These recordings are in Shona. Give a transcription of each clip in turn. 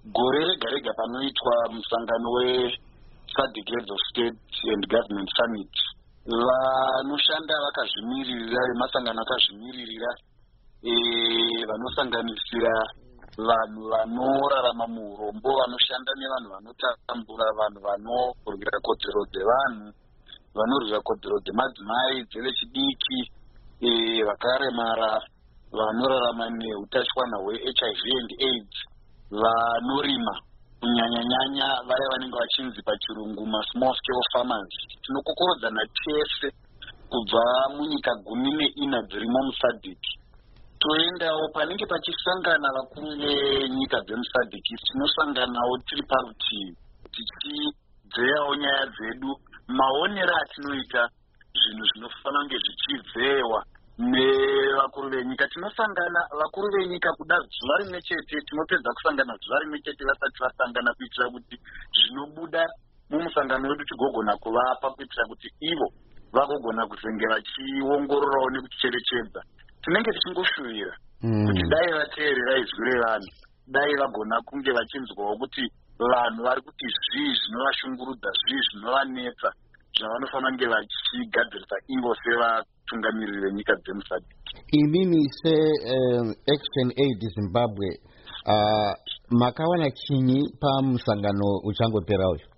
gore rega rega panoitwa musangano weSADC Heads of State and Government Summit, vanoshanda vakazvimiririra vemasangano akazvimiririra vanosanganisira vanhu vanorarama muurombo, vanoshanda nevanhu vanotambura, vanhu vanorwira kodzero dzevanhu, vanorwira kodzero dzemadzimai, dzevechidiki, vakaremara, vanorarama neutachiwana hweHIV and AIDS, vanorima, kunyanya-nyanya vaya vanenge vachinzi pachirungu small scale farmers. Tinokokorodzana tese kubva munyika 14 dzirimo muSADC. Toendawo panenge pachisangana vakuru venyika dzemuSADC, tinosanganawo tiri parutivi tichidzeyawo nyaya dzedu, maonero atinoita zvinhu zvinofanira kunge zvichidzewa nevakuru venyika. Tinosangana vakuru venyika kuda zuva rimwe chete, tinopedza kusangana zuva rimwe chete vasati vasangana, kuitira kuti zvinobuda mumusangano wedu tigogona kuvapa, kuitira kuti ivo vagogona kuzenge vachiongororawo nekucherechedza. Tinenge tichingoshuvira kuti dai vateerera izwi revanhu, dai vagona kunge vachinzwawo kuti vanhu vari kuti zvii zvinovashungurudza, zvii zvinovanetsa, zvavanofanira kunge vachigadzirisa ivo sevatungamiriri venyika dzemuSADC. Imimi seAction Aid Zimbabwe, makawana chinyi pamusangano uchangopera uyu?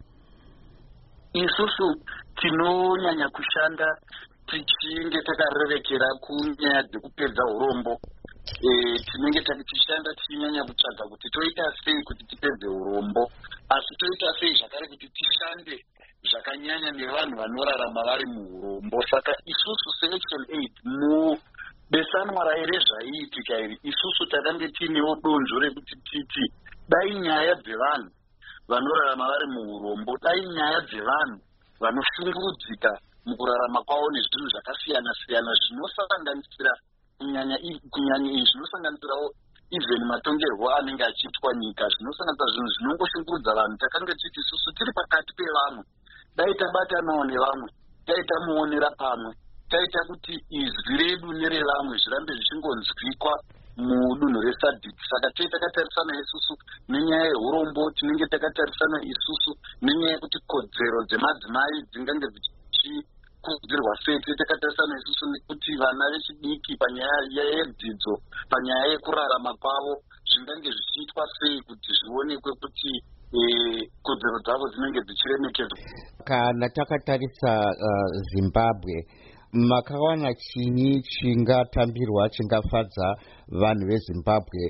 Isusu tinonyanya kushanda tichinge takarerekera kunyaya dzekupedza urombo. Tinenge tichishanda tichinyanya kutsvaga kuti toita sei kuti tipedze urombo, asi toita sei zvakare kuti tishande zvakanyanya nevanhu vanorarama vari muurombo. Saka isusu seAction Aid mubesanwa raire zvaiitika iri, isusu takange tiinewo donzvo rekuti titi dai nyaya dzevanhu vanorarama vari muurombo, dai nyaya dzevanhu vanoshungurudzika mukurarama kwavo nezvinhu zvakasiyana-siyana zvinosanganisira kunyanya zvinosanganisirawo even matongerwo anenge achiitwa nyika, zvinosanganisira zvinhu zvinongoshungurudza vanhu. Takange titi isusu tiri pakati pevamwe, dai tabatanawo nevamwe, dai tamuonera pamwe, taita kuti izwi redu nerevamwe zvirambe zvichingonzwikwa mudunhu reSADC. Saka tei takatarisana isusu nenyaya yeurombo, tinenge takatarisana isusu nenyaya yekuti kodzero dzemadzimai dzingange kudzirwa sei, takatarisana isusu nekuti vana vechidiki panyaya yedzidzo, panyaya yekurarama kwavo zvingange zvichiitwa sei kuti zvionekwe kuti kodzero dzavo dzinenge dzichiremekedzwa. Kana takatarisa Zimbabwe, makawana chinyi chingatambirwa chingafadza vanhu veZimbabwe?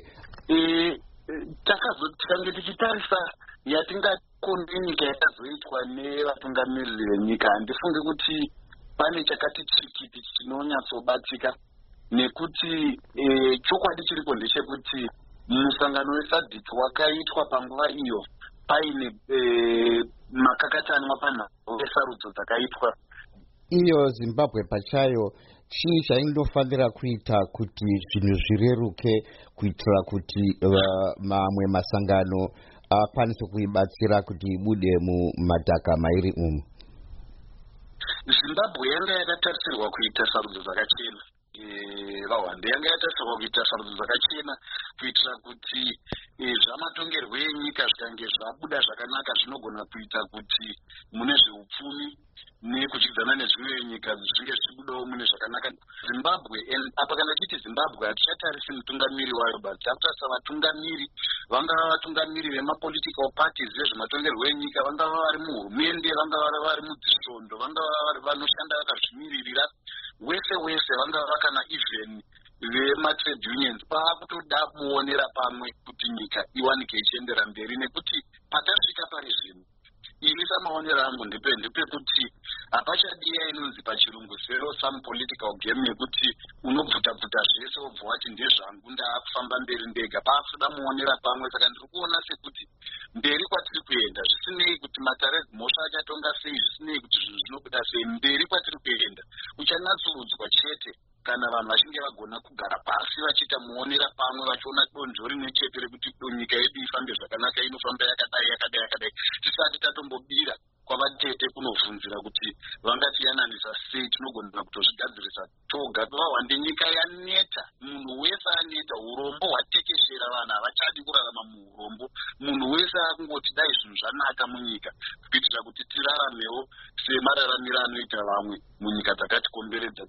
Tikange tichitarisa yatingakone nyika yakazoitwa nevatungamiriri venyika, handifunge kuti pane chakati chikiti chinonyatsobatsika, nekuti chokwadi chiriko ndechekuti musangano weSADC wakaitwa panguva iyo paine makakatanwa panhau yesarudzo dzakaitwa. Iyo Zimbabwe pachayo, chii chainofanira kuita kuti zvinhu zvireruke, kuitira kuti mamwe masangano akwanise kuibatsira kuti ibude mumadhaka mairi umu? Zimbabwe yanga yakatarisirwa kuita sarudzo dzakachena. Vahwande yanga yatarisirwa kuita sarudzo dzakachena, kuitira kuti zvamatongerwo enyika zvikange zvabuda zvakanaka zvinogona kuita kuti mune zveupfumi nekudyidzana nezvimwe nyika zvinge zvichibudawo mune zvakanaka. Zimbabwe, apa kana tichiti Zimbabwe hatichatarisi mutungamiri wayo basi, takutarisa vatungamiri, vangava vatungamiri vemapolitical parties vezvematongerwo enyika, vangava vari muhurumende, vangava vari mudzisvondo, vangava vari vanoshanda vakazvimiririra, wese vangava kana even vematrade unions, paakutoda muonera pamwe kuti nyika iwanike ichiendera mberi, nekuti patasvika pari zvino ini samaonero angu ndepekuti hapachadiya inonzi pachirungu zero sum political game yekuti unobvuta-bvuta zvese wobva wati ndezvangu ndaakufamba mberi ndega, paakuda muonera pamwe. Saka ndiri kuona sekuti mberi kwatiri kuenda, zvisinei kuti mataredzimhosva achatonga sei, zvisinei kuti zvinhu zvinobuda sei, mberi kwatiri kuenda uchanatsurudzwa chete kana vanhu vachinge vagona kugara pasi vachiita muonera pamwe, vachiona donzvo rimwe chete rekuti nyika yedu ifambe zvakanaka, inofamba yakadai, tisati tatombobira kwavatete kunovhunzira kuti vangatiyananisa sei, tinogona kutozvigadzirisa toga. Vahwande nyika yaneta, munhu wese aneta, urombo hwatekeshera, vanhu havachadi kurarama muurombo, munhu wese akungoti dai zvinhu zvanaka munyika kuitira kuti tiraramewo semararamiro anoita vamwe munyika dzakatikomberedza